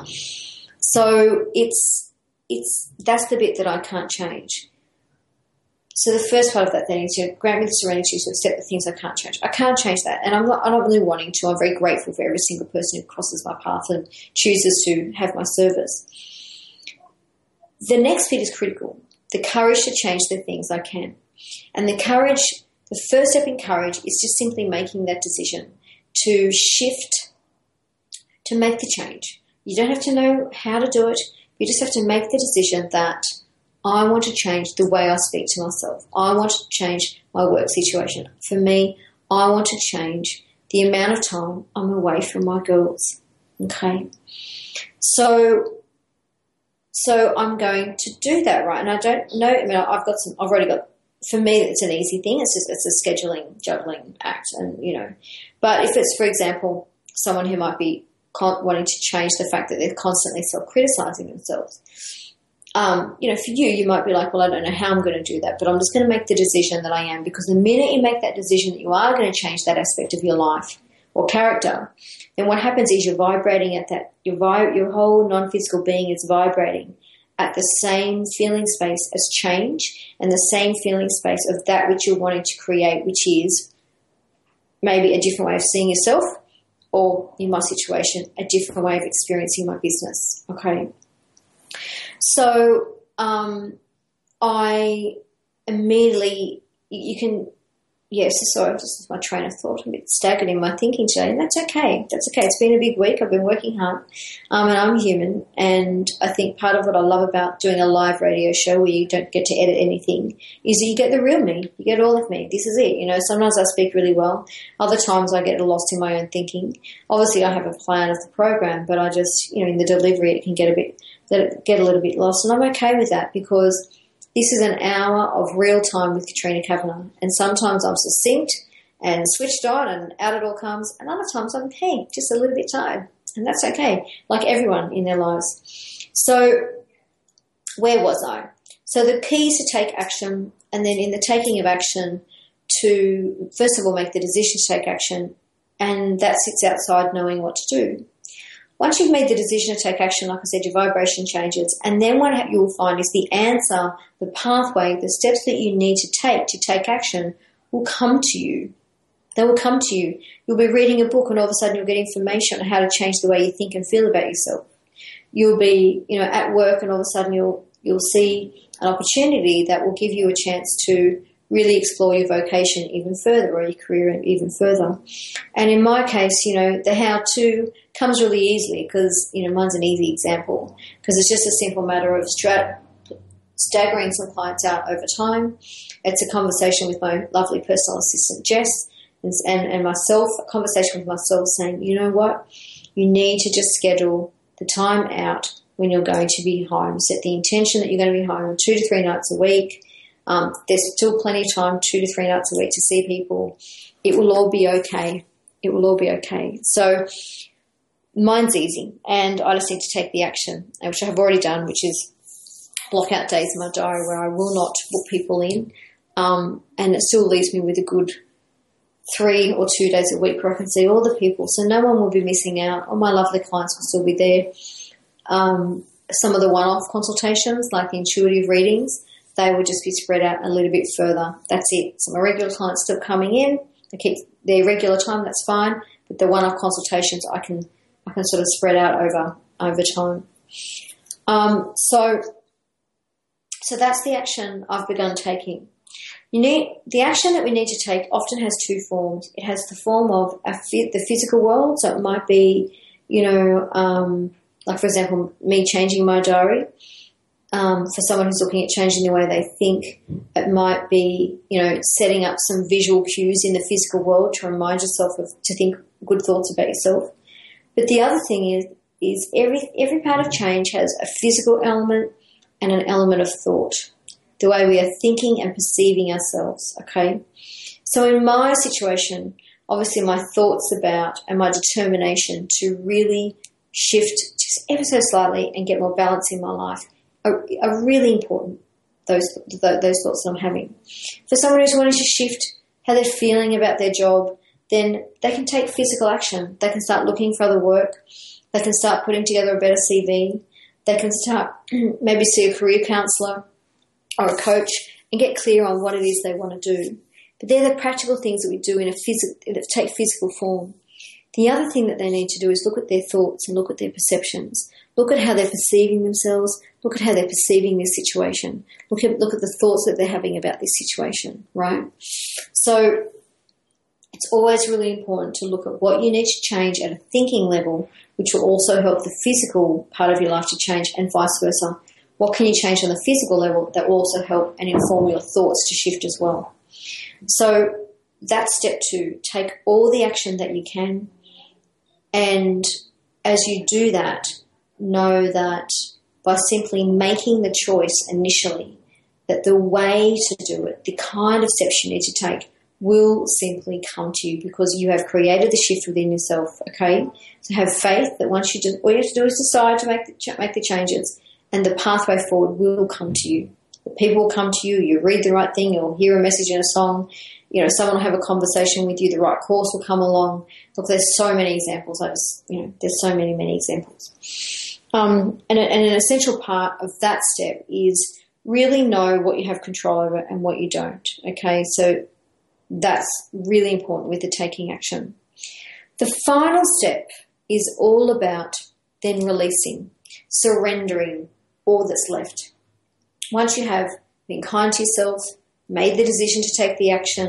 So it's, it's, that's the bit that I can't change. So the first part of that then is, you know, grant me the serenity to accept the things I can't change. I can't change that, and I'm not, I'm not really wanting to. I'm very grateful for every single person who crosses my path and chooses to have my service. The next bit is critical, the courage to change the things I can. And the courage, the first step in courage is just simply making that decision to shift, to make the change. You don't have to know how to do it. You just have to make the decision that I want to change the way I speak to myself. I want to change my work situation. For me, I want to change the amount of time I'm away from my girls. Okay? So, so I'm going to do that, right? And I don't know, I mean, I've got some, I've already got, for me, it's an easy thing. It's just, it's a scheduling, juggling act, and, you know. But if it's, for example, someone who might be con- wanting to change the fact that they're constantly self-criticizing themselves, Um, you know, for you, you might be like, well, I don't know how I'm going to do that, but I'm just going to make the decision that I am, because the minute you make that decision that you are going to change that aspect of your life or character, then what happens is you're vibrating at that, your, vi- your whole non-physical being is vibrating at the same feeling space as change and the same feeling space of that which you're wanting to create, which is maybe a different way of seeing yourself, or in my situation, a different way of experiencing my business, okay? So um, I immediately, you can, yes, sorry, just my train of thought. I'm a bit staggered in my thinking today, and that's okay. That's okay. It's been a big week. I've been working hard, um, and I'm human. And I think part of what I love about doing a live radio show where you don't get to edit anything is that you get the real me. You get all of me. This is it. You know, sometimes I speak really well. Other times I get lost in my own thinking. Obviously, I have a plan of the program, but I just, you know, in the delivery, it can get a bit, get a little bit lost, and I'm okay with that because this is an hour of real time with Katrina Kavanagh, and sometimes I'm succinct and switched on and out it all comes, and other times I'm, hey, just a little bit tired, and that's okay, like everyone in their lives. So where was I? So the key is to take action, and then in the taking of action to, first of all, make the decision to take action, and that sits outside knowing what to do. Once you've made the decision to take action, like I said, your vibration changes, and then what you'll find is the answer, the pathway, the steps that you need to take to take action will come to you. They will come to you. You'll be reading a book and all of a sudden you'll get information on how to change the way you think and feel about yourself. You'll be, you know, at work and all of a sudden you'll you'll see an opportunity that will give you a chance to really explore your vocation even further or your career even further. And in my case, you know, the how-to comes really easily because, you know, mine's an easy example because it's just a simple matter of strat- staggering some clients out over time. It's a conversation with my lovely personal assistant, Jess, and, and, and myself, a conversation with myself saying, you know what, you need to just schedule the time out when you're going to be home. Set the intention that you're going to be home two to three nights a week. Um, there's still plenty of time, two to three nights a week to see people. It will all be okay. It will all be okay. So mine's easy, and I just need to take the action, which I've already done, which is block out days in my diary where I will not book people in, um, and it still leaves me with a good three or two days a week where I can see all the people. So no one will be missing out. All my lovely clients will still be there. Um, some of the one-off consultations, like the intuitive readings, they will just be spread out a little bit further. That's it. So my regular clients still coming in. They keep their regular time, that's fine. But the one-off consultations, I can I can sort of spread out over over time. Um, so so that's the action I've begun taking. You need the action that we need to take often has two forms. It has the form of a, the physical world. So it might be, you know, um, like for example, me changing my diary. Um, for someone who's looking at changing the way they think, it might be, you know, setting up some visual cues in the physical world to remind yourself of to think good thoughts about yourself. But the other thing is, is every every part of change has a physical element and an element of thought, the way we are thinking and perceiving ourselves, okay? So in my situation, obviously my thoughts about and my determination to really shift just ever so slightly and get more balance in my life Are, are really important, those those thoughts that I'm having. For someone who's wanting to shift how they're feeling about their job, then they can take physical action. They can start looking for other work. They can start putting together a better C V. They can start maybe see a career counsellor or a coach and get clear on what it is they want to do. But they're the practical things that we do in a phys- that take physical form. The other thing that they need to do is look at their thoughts and look at their perceptions. Look at how they're perceiving themselves. Look at how they're perceiving this situation. Look at look at the thoughts that they're having about this situation, right? So it's always really important to look at what you need to change at a thinking level, which will also help the physical part of your life to change, and vice versa. What can you change on the physical level that will also help and inform your thoughts to shift as well? So that's step two. Take all the action that you can, and as you do that, know that by simply making the choice initially, that the way to do it, the kind of steps you need to take, will simply come to you because you have created the shift within yourself, okay? So have faith that once you do, all you have to do is decide to make the, make the changes, and the pathway forward will come to you. The people will come to you. You read the right thing, you'll hear a message in a song, you know, someone will have a conversation with you, the right course will come along. Look, there's so many examples. I just, you know, there's so many, many examples. Um, and, and an essential part of that step is really know what you have control over and what you don't, okay? So that's really important with the taking action. The final step is all about then releasing, surrendering all that's left. Once you have been kind to yourself, made the decision to take the action,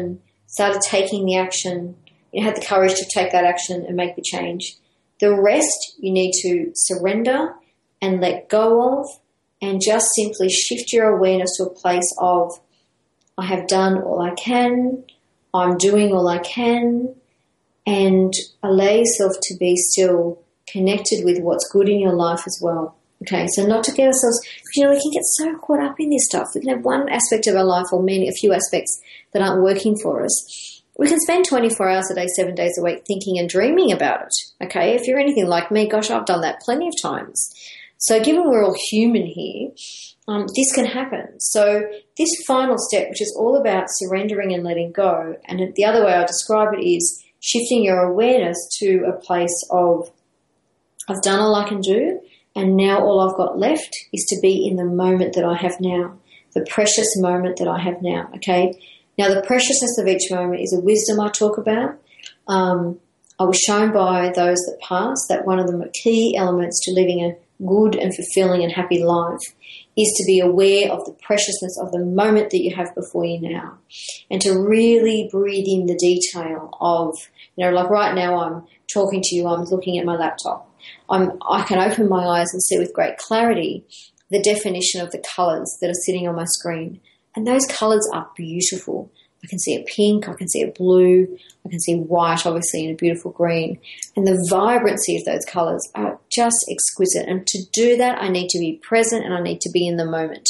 started taking the action, you had the courage to take that action and make the change. The rest you need to surrender and let go of, and just simply shift your awareness to a place of, I have done all I can, I'm doing all I can, and allow yourself to be still connected with what's good in your life as well. Okay, so not to get ourselves, because you know, we can get so caught up in this stuff. We can have one aspect of our life or many, a few aspects that aren't working for us. We can spend twenty-four hours a day, seven days a week thinking and dreaming about it. Okay, if you're anything like me, gosh, I've done that plenty of times. So given we're all human here, um, this can happen. So this final step, which is all about surrendering and letting go, and the other way I describe it is shifting your awareness to a place of, I've done all I can do, and now all I've got left is to be in the moment that I have now, the precious moment that I have now, okay? Now, the preciousness of each moment is a wisdom I talk about. Um, I was shown by those that passed that one of the key elements to living a good and fulfilling and happy life is to be aware of the preciousness of the moment that you have before you now, and to really breathe in the detail of, you know, like right now I'm talking to you, I'm looking at my laptop. I'm, I can open my eyes and see with great clarity the definition of the colours that are sitting on my screen. And those colours are beautiful. I can see a pink, I can see a blue, I can see white, obviously, and a beautiful green. And the vibrancy of those colours are just exquisite. And to do that, I need to be present and I need to be in the moment.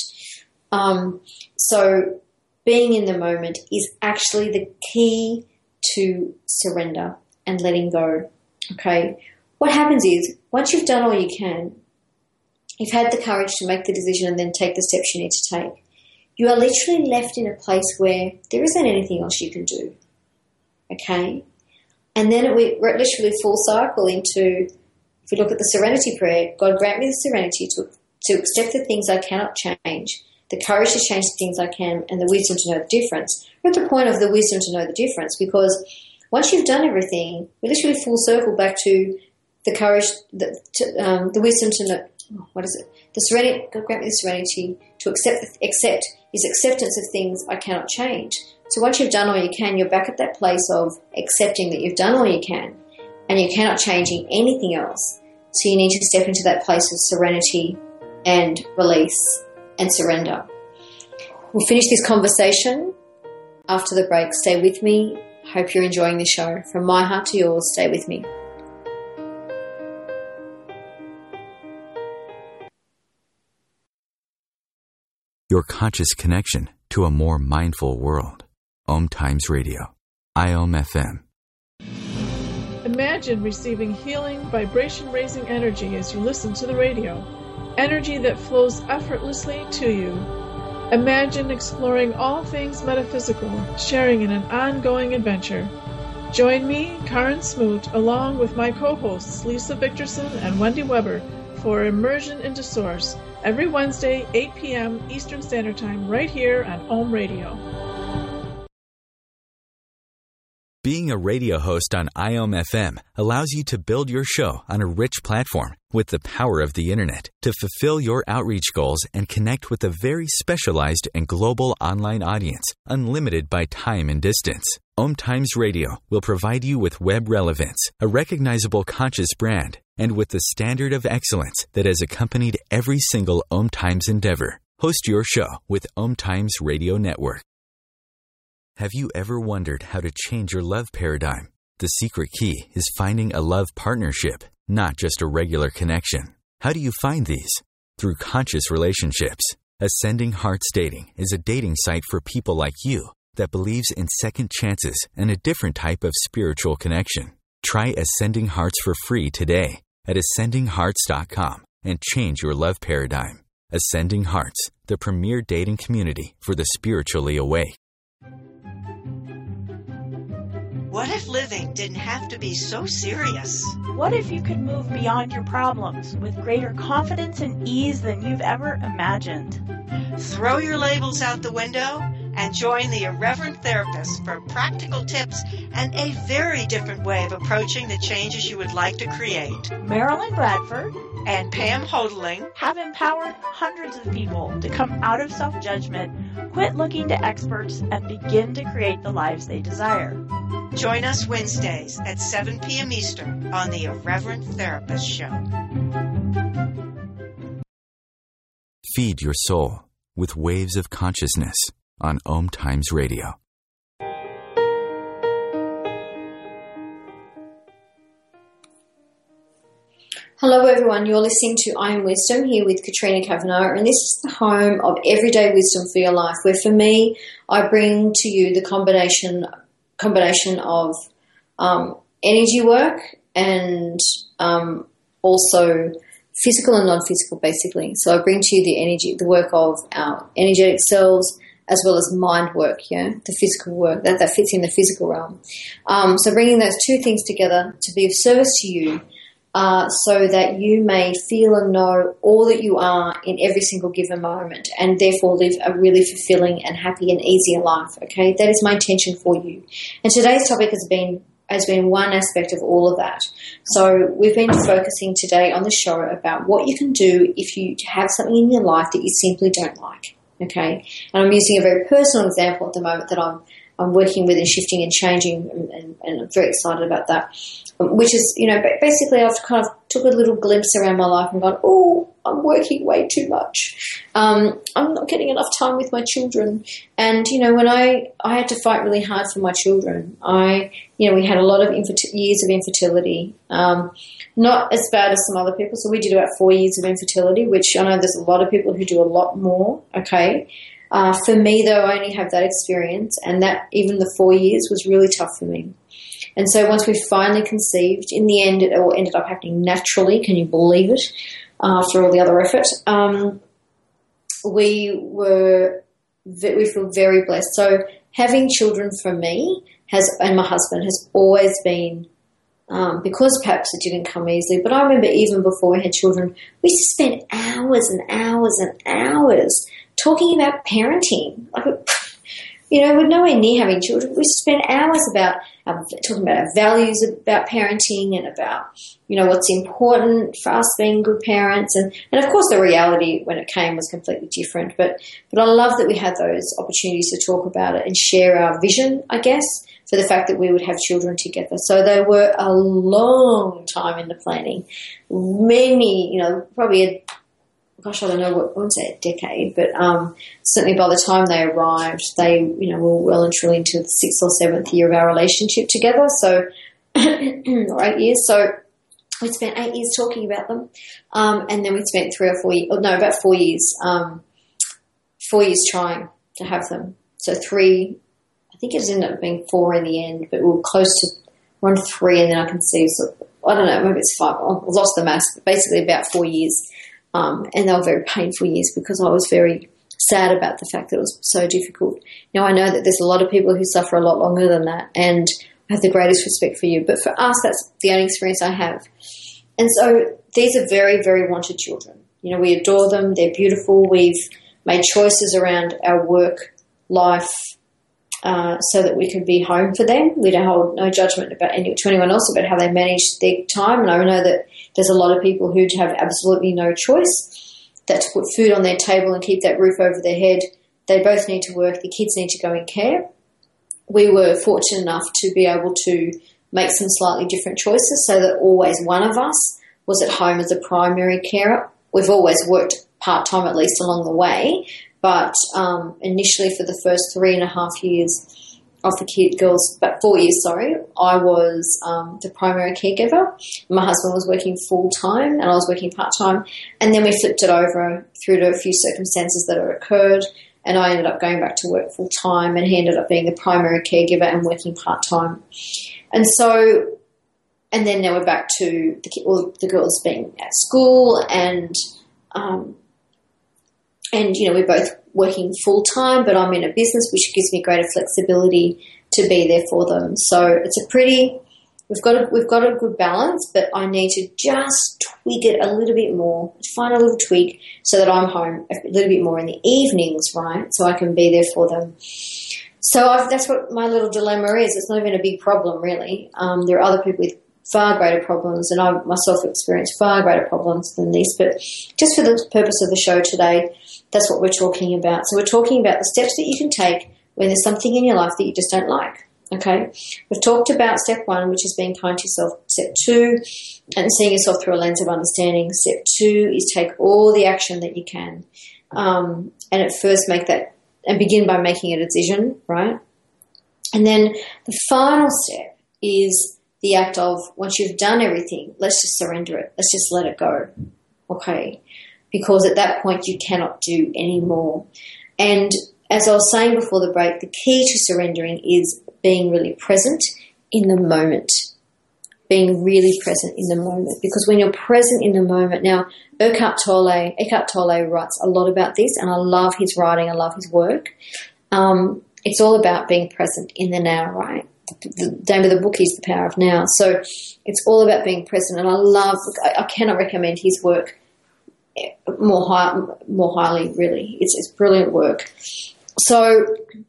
Um, so being in the moment is actually the key to surrender and letting go, okay? What happens is, once you've done all you can, you've had the courage to make the decision and then take the steps you need to take, you are literally left in a place where there isn't anything else you can do, okay? And then we, we're literally full cycle into, if we look at the serenity prayer, God grant me the serenity to, to accept the things I cannot change, the courage to change the things I can, and the wisdom to know the difference. We're at the point of the wisdom to know the difference, because once you've done everything, we're literally full circle back to the courage, the, to, um, the wisdom to know, oh, what is it? The serenity, God grant me the serenity to accept, accept is acceptance of things I cannot change. So once you've done all you can, you're back at that place of accepting that you've done all you can and you cannot changing anything else. So you need to step into that place of serenity and release and surrender. We'll finish this conversation after the break. Stay with me. Hope you're enjoying the show. From my heart to yours, stay with me. Your conscious connection to a more mindful world. Om Times Radio. I O M F M. Imagine receiving healing, vibration-raising energy as you listen to the radio. Energy that flows effortlessly to you. Imagine exploring all things metaphysical, sharing in an ongoing adventure. Join me, Karen Smoot, along with my co-hosts Lisa Victorson and Wendy Weber for Immersion into Source, every Wednesday, eight p.m. Eastern Standard Time, right here on Om Radio. Being a radio host on I O M F M allows you to build your show on a rich platform with the power of the Internet to fulfill your outreach goals and connect with a very specialized and global online audience, unlimited by time and distance. Om Times Radio will provide you with web relevance, a recognizable conscious brand, and with the standard of excellence that has accompanied every single Om Times endeavor. Host your show with Om Times Radio Network. Have you ever wondered how to change your love paradigm? The secret key is finding a love partnership, not just a regular connection. How do you find these? Through conscious relationships. Ascending Hearts Dating is a dating site for people like you that believes in second chances and a different type of spiritual connection. Try Ascending Hearts for free today at ascending hearts dot com and change your love paradigm. Ascending Hearts, the premier dating community for the spiritually awake. What if living didn't have to be so serious? What if you could move beyond your problems with greater confidence and ease than you've ever imagined? Throw your labels out the window and join the Irreverent Therapist for practical tips and a very different way of approaching the changes you would like to create. Marilyn Bradford, and Pam Hodling have empowered hundreds of people to come out of self-judgment, quit looking to experts, and begin to create the lives they desire. Join us Wednesdays at seven p.m. Eastern on the Irreverent Therapist Show. Feed your soul with Waves of Consciousness on Om Times Radio. Hello everyone, you're listening to I Am Wisdom here with Katrina Kavanagh, and this is the home of everyday wisdom for your life, where for me, I bring to you the combination combination of um, energy work and um, also physical and non-physical, basically. So I bring to you the energy, the work of our energetic selves, as well as mind work, yeah, the physical work, that, that fits in the physical realm. Um, so bringing those two things together to be of service to you, uh, so that you may feel and know all that you are in every single given moment, and therefore live a really fulfilling and happy and easier life, okay? That is my intention for you. And today's topic has been has been one aspect of all of that. So we've been focusing today on the show about what you can do if you have something in your life that you simply don't like, okay? And I'm using a very personal example at the moment that I'm I'm working with and shifting and changing, and, and, and I'm very excited about that, which is, you know, basically I've kind of took a little glimpse around my life and gone, oh, I'm working way too much. Um, I'm not getting enough time with my children. And, you know, when I, I had to fight really hard for my children, I, you know, we had a lot of infer- years of infertility, um, not as bad as some other people. So we did about four years of infertility, which I know there's a lot of people who do a lot more, okay? Uh, for me, though, I only have that experience, and that even the four years was really tough for me. And so once we finally conceived, in the end, it all ended up happening naturally. Can you believe it? Uh, after all the other effort, um, we were we feel very blessed. So having children for me has, and my husband, has always been, um, because perhaps it didn't come easily. But I remember even before we had children, we used to spend hours and hours and hours talking about parenting. Like, you know, we're nowhere near having children. We spend hours about um, talking about our values about parenting and about, you know, what's important for us being good parents. And, and of course, the reality when it came was completely different. But but I love that we had those opportunities to talk about it and share our vision, I guess, for the fact that we would have children together. So they were a long time in the planning. Many, you know, probably a gosh, I don't know, what, I wouldn't say a decade, but um, certainly by the time they arrived, they, you know, were well and truly into the sixth or seventh year of our relationship together, so, or eight years. So we spent eight years talking about them, um, and then we spent three or four years, no, about four years, um, four years trying to have them. So three, I think it ended up being four in the end, but we were close to one to three, and then I conceived, so I don't know, maybe it's five, I lost the math, but basically about four years. Um, and they were very painful years because I was very sad about the fact that it was so difficult. Now, I know that there's a lot of people who suffer a lot longer than that, and I have the greatest respect for you. But for us, that's the only experience I have. And so these are very, very wanted children. You know, we adore them. They're beautiful. We've made choices around our work life uh, so that we can be home for them. We don't hold no judgment about any, to anyone else about how they manage their time. And I know that there's a lot of people who have absolutely no choice, that to put food on their table and keep that roof over their head, they both need to work. The kids need to go in care. We were fortunate enough to be able to make some slightly different choices so that always one of us was at home as a primary carer. We've always worked part-time at least along the way, but um, initially for the first three and a half years of the kid girls, but four years, sorry, I was um, the primary caregiver. My husband was working full-time and I was working part-time. And then we flipped it over through to a few circumstances that had occurred, and I ended up going back to work full-time, and he ended up being the primary caregiver and working part-time. And so, and then now we're back to the, all the girls being at school, and, um, and you know, we're both working full-time, but I'm in a business which gives me greater flexibility to be there for them. So it's a pretty, we've got a, we've got a good balance, but I need to just tweak it a little bit more, find a little tweak so that I'm home a little bit more in the evenings, right, so I can be there for them. So I've, that's what my little dilemma is. It's not even a big problem, really. Um, there are other people with far greater problems, and I myself experienced far greater problems than this. But just for the purpose of the show today, that's what we're talking about. So we're talking about the steps that you can take when there's something in your life that you just don't like. Okay, we've talked about step one, which is being kind to yourself. Step two, and seeing yourself through a lens of understanding. Step two is take all the action that you can, um, and at first make that, and begin by making a decision, right? And then the final step is the act of, once you've done everything, let's just surrender it. Let's just let it go, okay? Because at that point you cannot do any more. And as I was saying before the break, the key to surrendering is being really present in the moment, being really present in the moment. Because when you're present in the moment, now Eckhart Tolle, Eckhart Tolle writes a lot about this, and I love his writing, I love his work. Um, it's all about being present in the now, right? The name of the book is The Power of Now. So it's all about being present, and I love, I, I cannot recommend his work more high, more highly, really. It's, it's brilliant work. So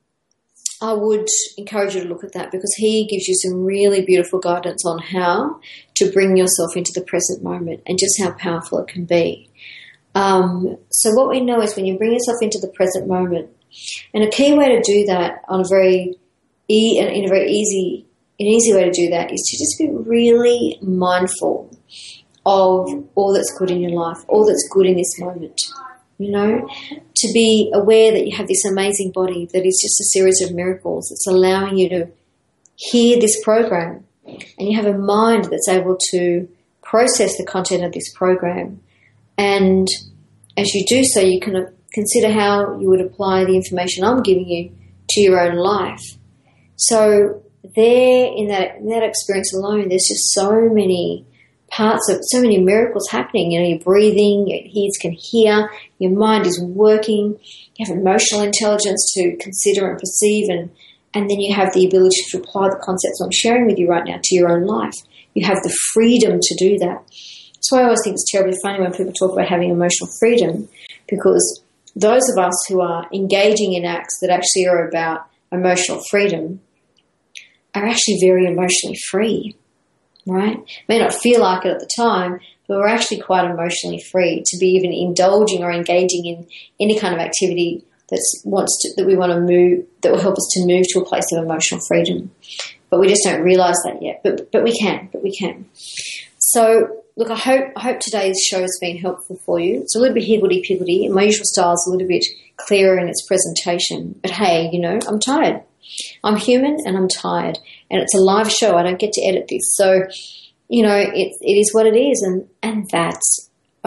I would encourage you to look at that, because he gives you some really beautiful guidance on how to bring yourself into the present moment and just how powerful it can be. Um, so what we know is when you bring yourself into the present moment, and a key way to do that on a very e- in a very easy, an easy way to do that is to just be really mindful of all that's good in your life, all that's good in this moment. You know, to be aware that you have this amazing body that is just a series of miracles. It's allowing you to hear this program, and you have a mind that's able to process the content of this program. And as you do so, you can consider how you would apply the information I'm giving you to your own life. So there, in that, in that experience alone, there's just so many parts of, so many miracles happening. You know, you're breathing, your ears can hear, your mind is working, you have emotional intelligence to consider and perceive, and, and then you have the ability to apply the concepts I'm sharing with you right now to your own life. You have the freedom to do that. That's why I always think it's terribly funny when people talk about having emotional freedom, because those of us who are engaging in acts that actually are about emotional freedom are actually very emotionally free, right? May not feel like it at the time, but we're actually quite emotionally free to be even indulging or engaging in any kind of activity that's wants to, that we want to move, that will help us to move to a place of emotional freedom. But we just don't realise that yet. But but we can, but we can. So look, I hope I hope today's show has been helppful for you. It's a little bit higgledy-piggledy. My usual style is a little bit clearer in its presentation. But hey, you know, I'm tired. I'm human and I'm tired. And it's a live show. I don't get to edit this. So, you know, it it is what it is. And, and that's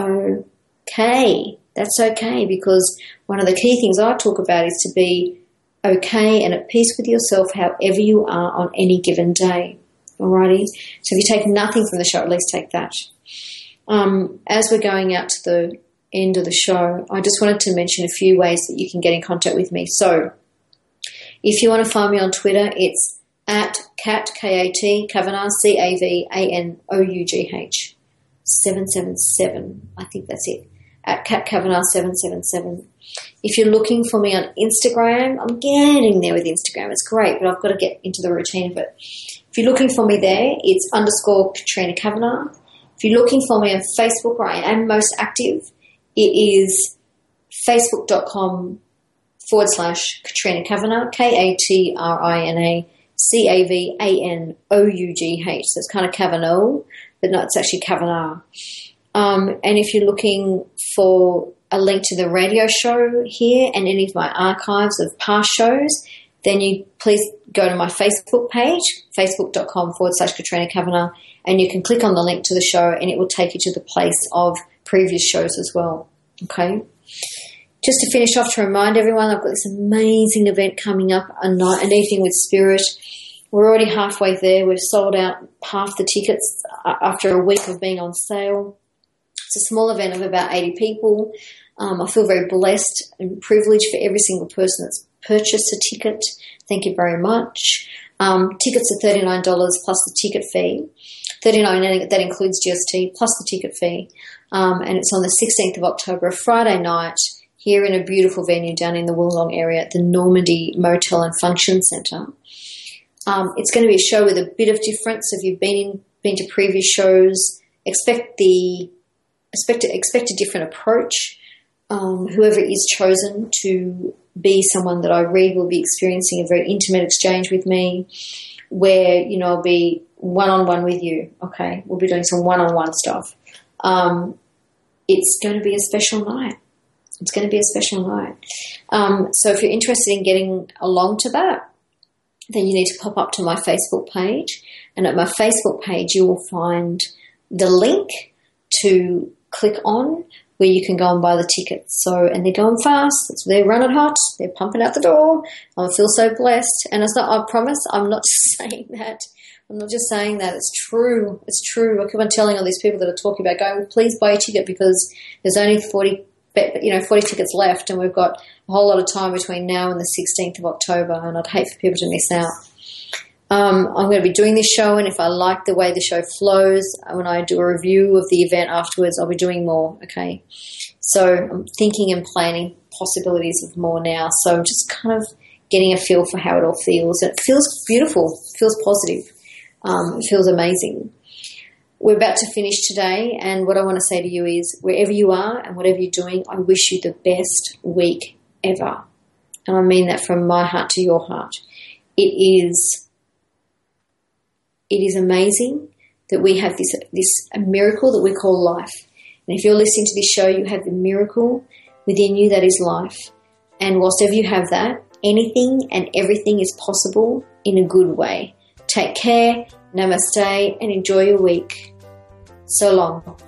okay. That's okay, because one of the key things I talk about is to be okay and at peace with yourself however you are on any given day. Alrighty? So if you take nothing from the show, at least take that. Um, as we're going out to the end of the show, I just wanted to mention a few ways that you can get in contact with me. So if you want to find me on Twitter, it's at Kat, K A T, Kavanagh, C A V A N O U G H, seven seven seven. I think that's it. At Kat Kavanagh seven seven seven. If you're looking for me on Instagram, I'm getting there with Instagram. It's great, but I've got to get into the routine of it. If you're looking for me there, it's underscore Katrina Kavanagh. If you're looking for me on Facebook, where I am most active, it is facebook.com forward slash Katrina Kavanagh, K A T R I N A C A V A N O U G H. So it's kind of Kavanagh, but no, it's actually Kavanagh. Um, and if you're looking for a link to the radio show here and any of my archives of past shows, then you please go to my Facebook page, facebook.com forward slash Katrina Kavanagh, and you can click on the link to the show and it will take you to the place of previous shows as well. Okay? Just to finish off, to remind everyone, I've got this amazing event coming up, a night, an evening with Spirit. We're already halfway there. We've sold out half the tickets after a week of being on sale. It's a small event of about eighty people. Um, I feel very blessed and privileged for every single person that's purchased a ticket. Thank you very much. Um, tickets are thirty-nine dollars plus the ticket fee. thirty-nine dollars, that includes G S T plus the ticket fee. Um, and it's on the sixteenth of October, a Friday night, here in a beautiful venue down in the Wollongong area at the Normandy Motel and Function Centre. Um, it's going to be a show with a bit of difference. If you've been in been to previous shows, expect the expect expect a different approach. Um, whoever is chosen to be someone that I read will be experiencing a very intimate exchange with me, where, you know, I'll be one-on-one with you, okay? We'll be doing some one-on-one stuff. Um, it's going to be a special night. It's going to be a special night. Um, so if you're interested in getting along to that, then you need to pop up to my Facebook page. And at my Facebook page, you will find the link to click on where you can go and buy the tickets. So, and they're going fast. They're running hot. They're pumping out the door. I feel so blessed. And it's not, I promise, I'm not just saying that. I'm not just saying that. It's true. It's true. I keep on telling all these people that are talking about going, please buy a ticket because there's only forty, you know, forty tickets left, and we've got a whole lot of time between now and the sixteenth of October, and I'd hate for people to miss out. Um, I'm going to be doing this show, and if I like the way the show flows, when I do a review of the event afterwards, I'll be doing more, okay? So I'm thinking and planning possibilities of more now. So I'm just kind of getting a feel for how it all feels. It feels beautiful. It feels positive. Um, it feels amazing. We're about to finish today, and what I want to say to you is, wherever you are and whatever you're doing, I wish you the best week ever. And I mean that from my heart to your heart. It is, it is amazing that we have this, this a miracle that we call life. And if you're listening to this show, you have the miracle within you that is life. And whilst ever you have that, anything and everything is possible in a good way. Take care, namaste, and enjoy your week. So long.